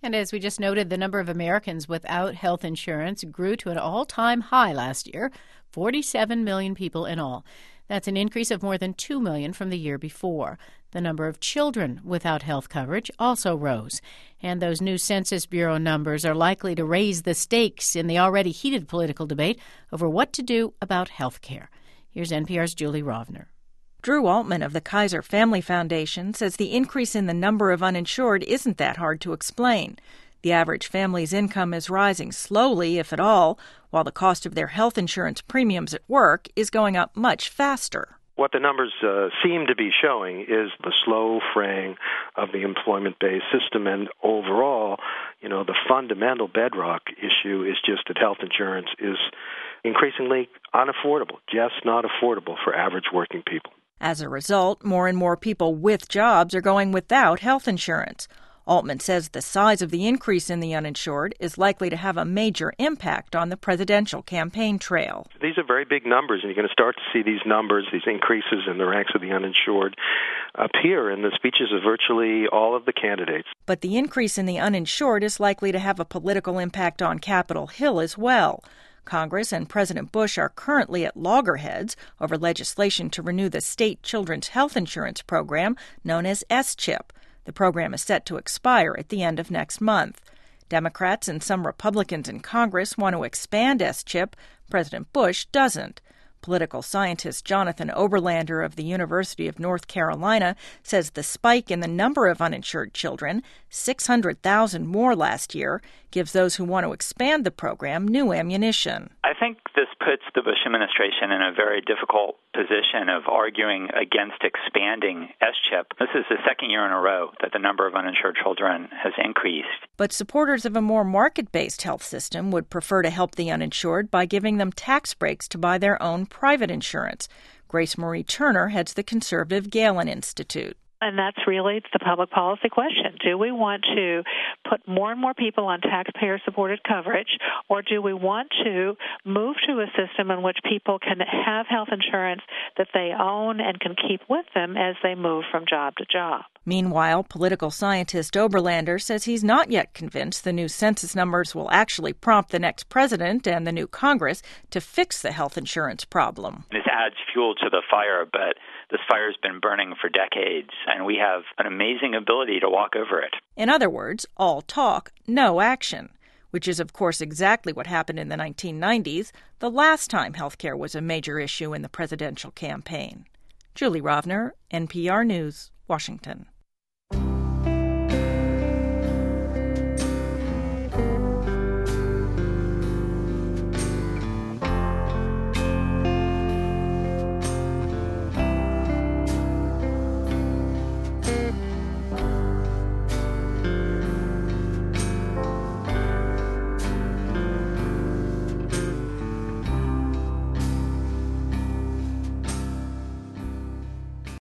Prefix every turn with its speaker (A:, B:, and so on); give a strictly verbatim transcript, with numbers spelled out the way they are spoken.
A: And as we just noted, the number of Americans without health insurance grew to an all-time high last year, forty-seven million people in all. That's an increase of more than two million from the year before. The number of children without health coverage also rose. And those new Census Bureau numbers are likely to raise the stakes in the already heated political debate over what to do about health care. Here's N P R's Julie Rovner.
B: Drew Altman of the Kaiser Family Foundation says the increase in the number of uninsured isn't that hard to explain. The average family's income is rising slowly, if at all, while the cost of their health insurance premiums at work is going up much faster.
C: What the numbers uh, seem to be showing is the slow fraying of the employment-based system, and overall, you know, the fundamental bedrock issue is just that health insurance is increasingly unaffordable, just not affordable for average working people.
B: As a result, more and more people with jobs are going without health insurance. Altman says the size of the increase in the uninsured is likely to have a major impact on the presidential campaign trail.
C: These are very big numbers, and you're going to start to see these numbers, these increases in the ranks of the uninsured, appear in the speeches of virtually all of the candidates.
B: But the increase in the uninsured is likely to have a political impact on Capitol Hill as well. Congress and President Bush are currently at loggerheads over legislation to renew the state children's health insurance program known as S CHIP. The program is set to expire at the end of next month. Democrats and some Republicans in Congress want to expand S CHIP. President Bush doesn't. Political scientist Jonathan Oberlander of the University of North Carolina says the spike in the number of uninsured children, six hundred thousand more last year, gives those who want to expand the program new ammunition.
D: I think this puts the Bush administration in a very difficult position of arguing against expanding S CHIP. This is the second year in a row that the number of uninsured children has increased.
B: But supporters of a more market-based health system would prefer to help the uninsured by giving them tax breaks to buy their own private insurance. Grace Marie Turner heads the conservative Galen Institute.
E: And that's really the public policy question. Do we want to put more and more people on taxpayer-supported coverage, or do we want to move to a system in which people can have health insurance that they own and can keep with them as they move from job to job?
B: Meanwhile, political scientist Oberlander says he's not yet convinced the new census numbers will actually prompt the next president and the new Congress to fix the health insurance problem.
D: This adds fuel to the fire, but this fire's been burning for decades, and we have an amazing ability to walk over it.
B: In other words, all talk, no action, which is, of course, exactly what happened in the nineteen nineties, the last time health care was a major issue in the presidential campaign. Julie Rovner, N P R News, Washington.